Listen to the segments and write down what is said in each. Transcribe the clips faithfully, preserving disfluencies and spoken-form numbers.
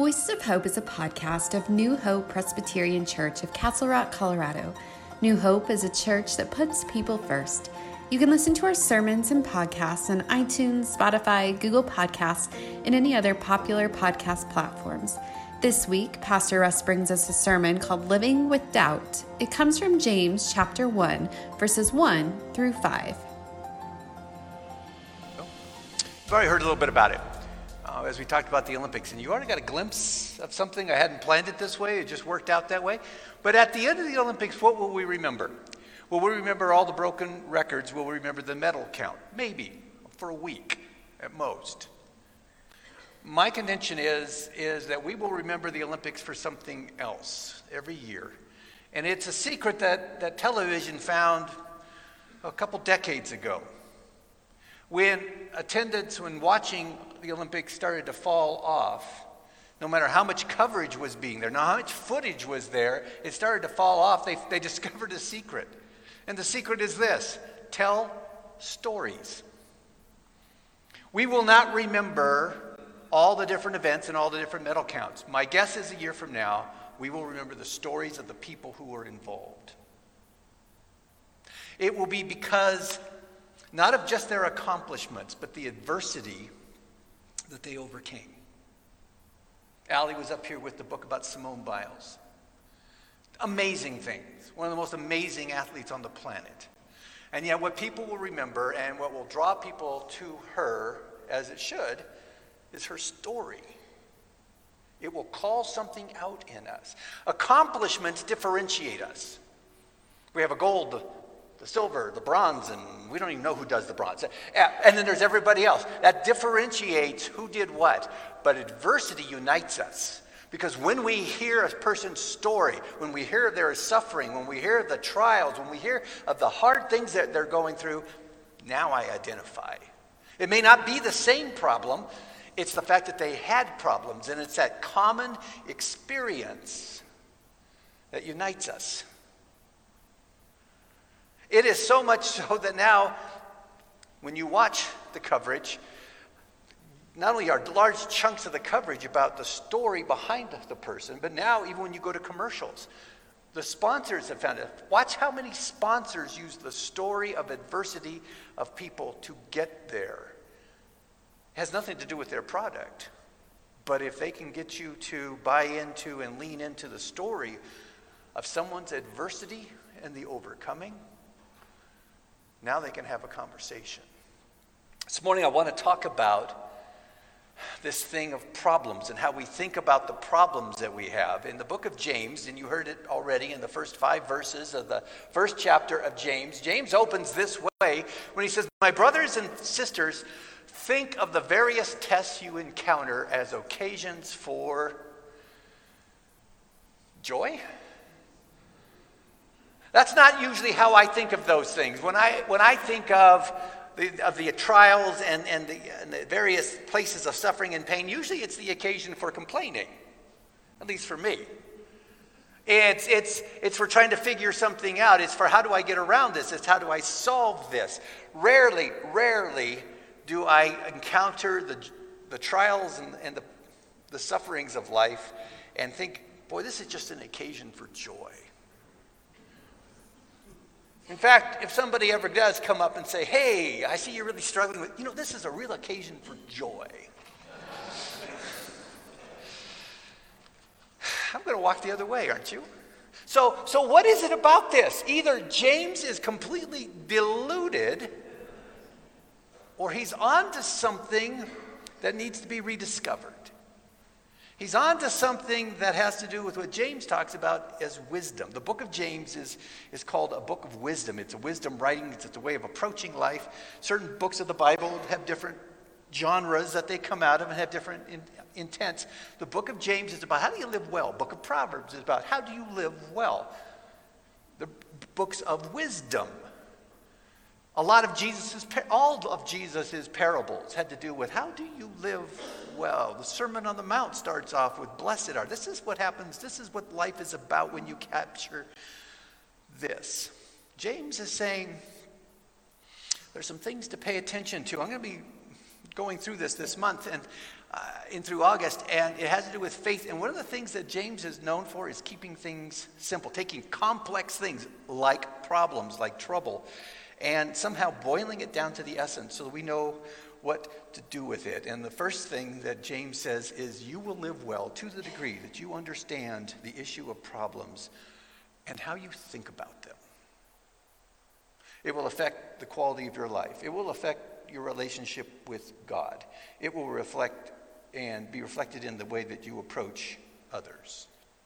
Voices of Hope is a podcast of New Hope Presbyterian Church of Castle Rock, Colorado. New Hope is a church that puts people first. You can listen to our sermons and podcasts on iTunes, Spotify, Google Podcasts, and any other popular podcast platforms. This week, Pastor Russ brings us a sermon called Living with Doubt. It comes from James chapter one, verses one through five. You've already heard a little bit about it uh, as we talked about the Olympics, and you already got a glimpse of something. I hadn't planned it this way, it just worked out that way. But at the end of the Olympics, what will we remember? Will we remember all the broken records? Will we remember the medal count? Maybe, for a week at most. My contention is, is that we will remember the Olympics for something else every year. And it's a secret that, that television found a couple decades ago, when attendance, when watching the Olympics started to fall off. No matter how much coverage was being there, no how much footage was there, it started to fall off. They, they discovered a secret. And the secret is this: tell stories. We will not remember all the different events and all the different medal counts. My guess is a year from now, we will remember the stories of the people who were involved. It will be because not of just their accomplishments, but the adversity that they overcame. Allie was up here with the book about Simone Biles. Amazing things. One of the most amazing athletes on the planet. And yet what people will remember and what will draw people to her, as it should, is her story. It will call something out in us. Accomplishments differentiate us. We have a gold, the silver, the bronze, and we don't even know who does the bronze. And then there's everybody else. That differentiates who did what. But adversity unites us. Because when we hear a person's story, when we hear of their suffering, when we hear of the trials, when we hear of the hard things that they're going through, now I identify. It may not be the same problem. It's the fact that they had problems. And it's that common experience that unites us. It is so much so that now, when you watch the coverage, not only are large chunks of the coverage about the story behind the person, but now even when you go to commercials, the sponsors have found it. Watch how many sponsors use the story of adversity of people to get there. It has nothing to do with their product. But if they can get you to buy into and lean into the story of someone's adversity and the overcoming, now they can have a conversation. This morning I want to talk about this thing of problems and how we think about the problems that we have. In the book of James, and you heard it already in the first five verses of the first chapter of James, James opens this way when he says, "My brothers and sisters, think of the various tests you encounter as occasions for joy." That's not usually how I think of those things. When I when I think of the, of the trials and, and, the, and the various places of suffering and pain, usually it's the occasion for complaining, at least for me. It's, it's, it's for trying to figure something out. It's for how do I get around this? It's how do I solve this? Rarely, rarely do I encounter the, the trials and, and the, the sufferings of life and think, boy, this is just an occasion for joy. In fact, if somebody ever does come up and say, "Hey, I see you're really struggling with," you know, this is a real occasion for joy. I'm going to walk the other way, aren't you? So, so what is it about this? Either James is completely deluded, or he's on to something that needs to be rediscovered. He's on to something that has to do with what James talks about as wisdom. The book of James is, is called a book of wisdom. It's a wisdom writing. It's a way of approaching life. Certain books of the Bible have different genres that they come out of and have different in, intents. The book of James is about how do you live well. The book of Proverbs is about how do you live well. The books of wisdom. A lot of Jesus's, all of Jesus's parables had to do with how do you live well. The Sermon on the Mount starts off with blessed are. This is what happens. This is what life is about when you capture this. James is saying there's some things to pay attention to. I'm going to be going through this this month and uh, in through August, and it has to do with faith. And one of the things that James is known for is keeping things simple, taking complex things like problems, like trouble, and somehow boiling it down to the essence so that we know what to do with it. And the first thing that James says is you will live well to the degree that you understand the issue of problems and how you think about them. It will affect the quality of your life. It will affect your relationship with God. It will reflect and be reflected in the way that you approach others.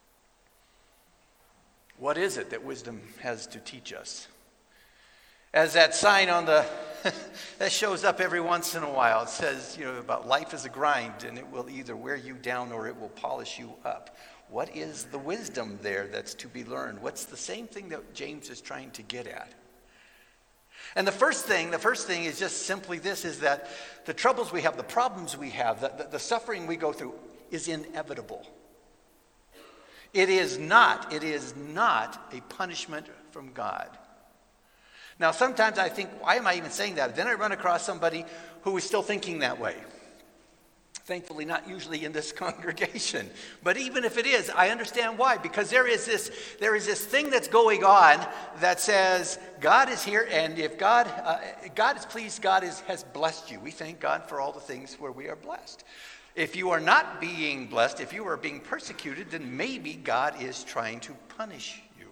What is it that wisdom has to teach us? As that sign on the, that shows up every once in a while, it says, you know, about life is a grind and it will either wear you down or it will polish you up. What is the wisdom there that's to be learned? What's the same thing that James is trying to get at? And the first thing, the first thing is just simply this, is that the troubles we have, the problems we have, the, the, the suffering we go through is inevitable. It is not, it is not a punishment from God. Now, sometimes I think, why am I even saying that? Then I run across somebody who is still thinking that way. Thankfully, not usually in this congregation. But even if it is, I understand why. Because there is this, there is this thing that's going on that says, God is here, and if God, uh, God is pleased, God is, has blessed you. We thank God for all the things where we are blessed. If you are not being blessed, if you are being persecuted, then maybe God is trying to punish you.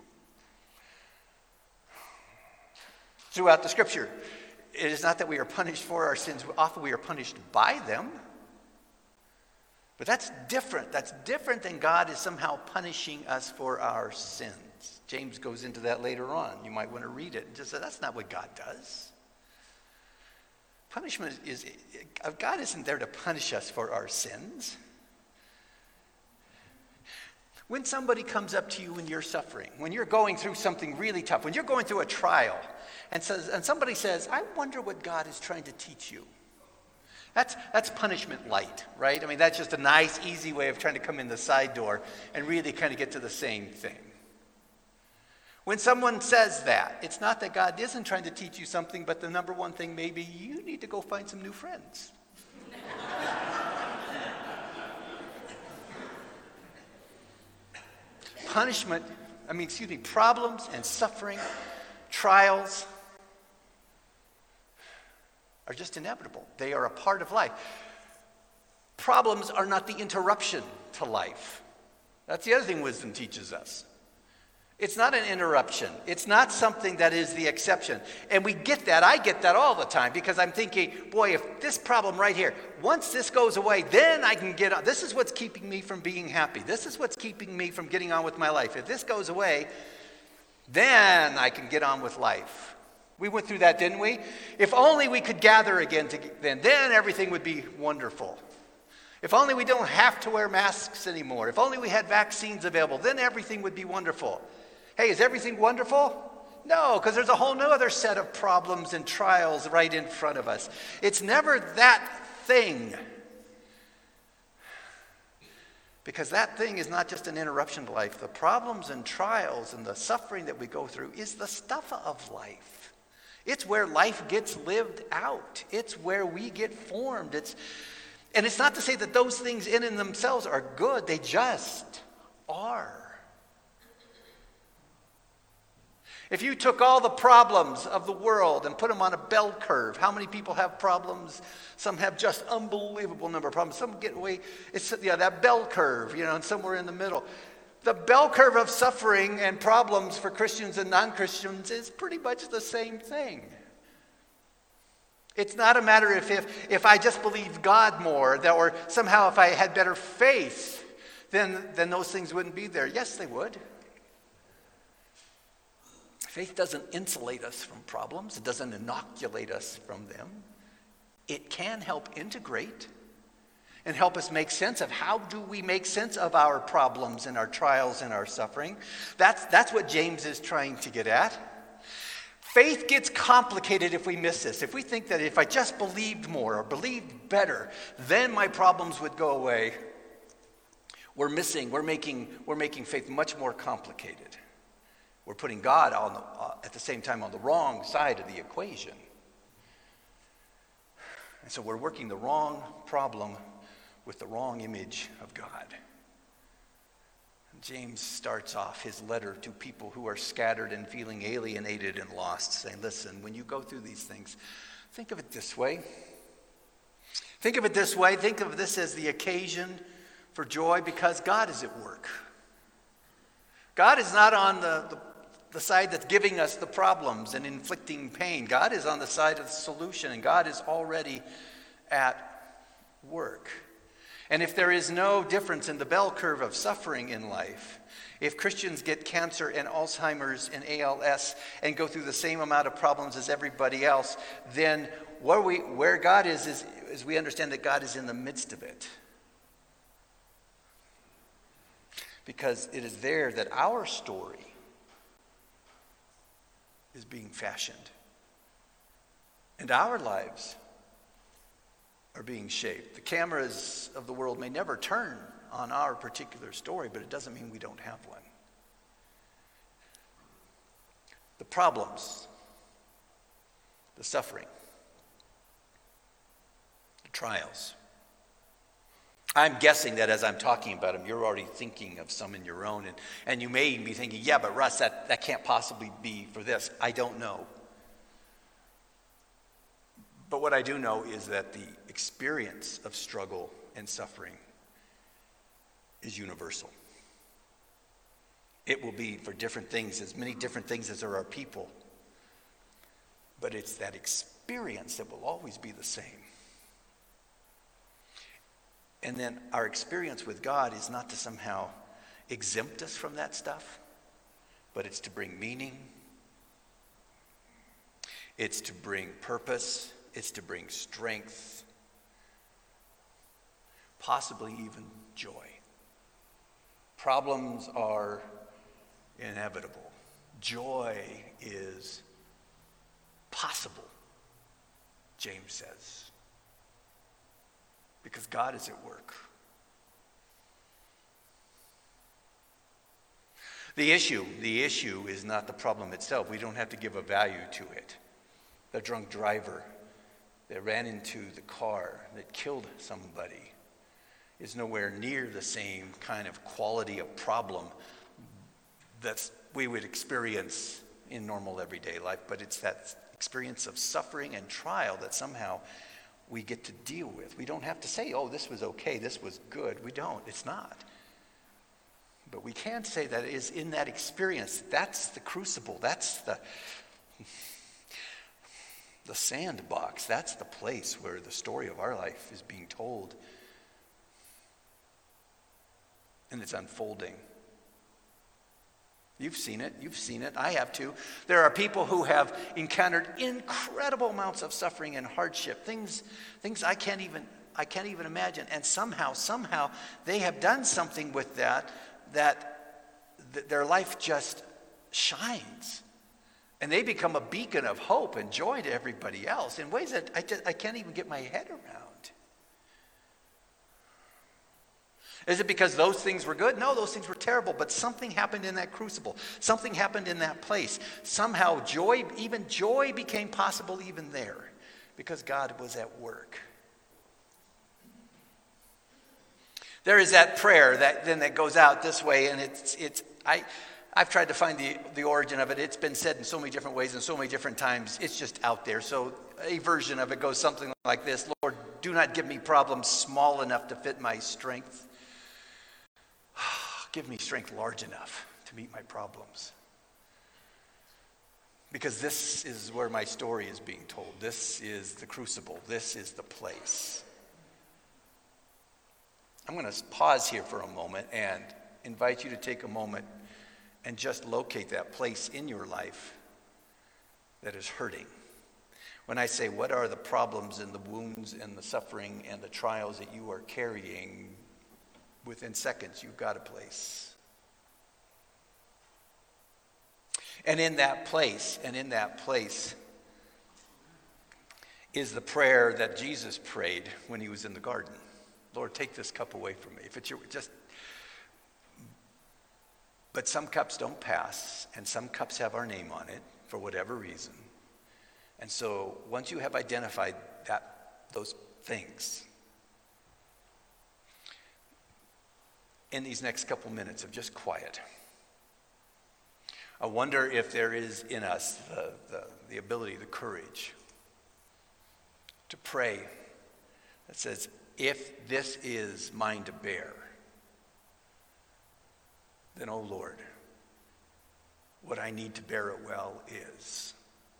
Throughout the scripture, it is not that we are punished for our sins. Often we are punished by them. But that's different. That's different than God is somehow punishing us for our sins. James goes into that later on. You might want to read it and just say, that's not what God does. Punishment is, God isn't there to punish us for our sins. When somebody comes up to you when you're suffering, when you're going through something really tough, when you're going through a trial, and says, and somebody says, I wonder what God is trying to teach you. That's that's punishment light, right? I mean, that's just a nice, easy way of trying to come in the side door and really kind of get to the same thing. When someone says that, it's not that God isn't trying to teach you something, but the number one thing, maybe you need to go find some new friends. Punishment, I mean, excuse me, problems and suffering, trials, are just inevitable. They are a part of life. Problems are not the interruption to life. That's the other thing wisdom teaches us. It's not an interruption. It's not something that is the exception. And we get that. I get that all the time because I'm thinking, boy, if this problem right here, once this goes away, then I can get on. This is what's keeping me from being happy. This is what's keeping me from getting on with my life. If this goes away, then I can get on with life. We went through that, didn't we? If only we could gather again, to, then, then everything would be wonderful. If only we don't have to wear masks anymore. If only we had vaccines available, then everything would be wonderful. Hey, is everything wonderful? No, because there's a whole new other set of problems and trials right in front of us. It's never that thing. Because that thing is not just an interruption to life. The problems and trials and the suffering that we go through is the stuff of life. It's where life gets lived out. It's where we get formed. It's, and it's not to say that those things in and themselves are good. They just are. If you took all the problems of the world and put them on a bell curve, how many people have problems? Some have just unbelievable number of problems. Some get away. It's yeah, that bell curve, you know, and somewhere in the middle. The bell curve of suffering and problems for Christians and non-Christians is pretty much the same thing. It's not a matter of if, if I just believed God more, that, or somehow if I had better faith, then, then those things wouldn't be there. Yes, they would. Faith doesn't insulate us from problems. It doesn't inoculate us from them. It can help integrate and help us make sense of how do we make sense of our problems and our trials and our suffering. That's, that's what James is trying to get at. Faith gets complicated if we miss this. If we think that if I just believed more or believed better, then my problems would go away. We're missing, we're making, we're making faith much more complicated. We're putting God on the, uh, at the same time on the wrong side of the equation. And so we're working the wrong problem with the wrong image of God. And James starts off his letter to people who are scattered and feeling alienated and lost, saying, listen, when you go through these things, think of it this way. Think of it this way. Think of this as the occasion for joy because God is at work. God is not on the, the, the side that's giving us the problems and inflicting pain. God is on the side of the solution, and God is already at work. And if there is no difference in the bell curve of suffering in life, if Christians get cancer and Alzheimer's and A L S and go through the same amount of problems as everybody else, then where we where God is, is, is we understand that God is in the midst of it. Because it is there that our story is being fashioned. And our lives are being shaped. The cameras of the world may never turn on our particular story, but it doesn't mean we don't have one. The problems, the suffering, the trials. I'm guessing that as I'm talking about them, you're already thinking of some in your own, and, and you may be thinking, yeah, but Russ, that, that can't possibly be for this. I don't know. But what I do know is that the experience of struggle and suffering is universal. It will be for different things, as many different things as there are people. But it's that experience that will always be the same. And then our experience with God is not to somehow exempt us from that stuff, but it's to bring meaning. It's to bring purpose. It's to bring strength. Possibly even joy. Problems are inevitable. Joy is possible, James says. Because God is at work. The issue, the issue is not the problem itself. We don't have to give a value to it. The drunk driver that ran into the car that killed somebody is nowhere near the same kind of quality of problem that we would experience in normal everyday life, but it's that experience of suffering and trial that somehow we get to deal with. We don't have to say, oh, this was okay, this was good. We don't. It's not. But we can say that it is in that experience. That's the crucible. That's the, the sandbox. That's the place where the story of our life is being told. And it's unfolding. You've seen it. You've seen it. I have too. There are people who have encountered incredible amounts of suffering and hardship. Things, things I can't even, I can't even imagine. And somehow, somehow, they have done something with that, that th- their life just shines. And they become a beacon of hope and joy to everybody else in ways that I, just, I can't even get my head around. Is it because those things were good? No, those things were terrible, but something happened in that crucible. Something happened in that place. Somehow joy, even joy became possible even there because God was at work. There is that prayer that then that goes out this way, and it's it's I I've tried to find the, the origin of it. It's been said in so many different ways and so many different times. It's just out there. So a version of it goes something like this: Lord, do not give me problems small enough to fit my strength. Give me strength large enough to meet my problems. Because this is where my story is being told. This is the crucible. This is the place. I'm going to pause here for a moment and invite you to take a moment and just locate that place in your life that is hurting. When I say, what are the problems and the wounds and the suffering and the trials that you are carrying, within seconds, you've got a place. And in that place, and in that place is the prayer that Jesus prayed when he was in the garden. Lord, take this cup away from me. If it's your, just, but some cups don't pass, and some cups have our name on it for whatever reason. And so once you have identified that those things. In these next couple minutes of just quiet, I wonder if there is in us the, the, the ability, the courage to pray that says, if this is mine to bear, then, oh Lord, what I need to bear it well is.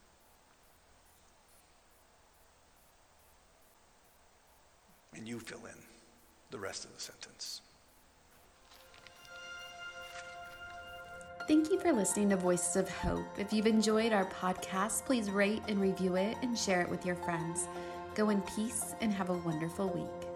And you fill in the rest of the sentence. Thank you for listening to Voices of Hope. If you've enjoyed our podcast, please rate and review it and share it with your friends. Go in peace and have a wonderful week.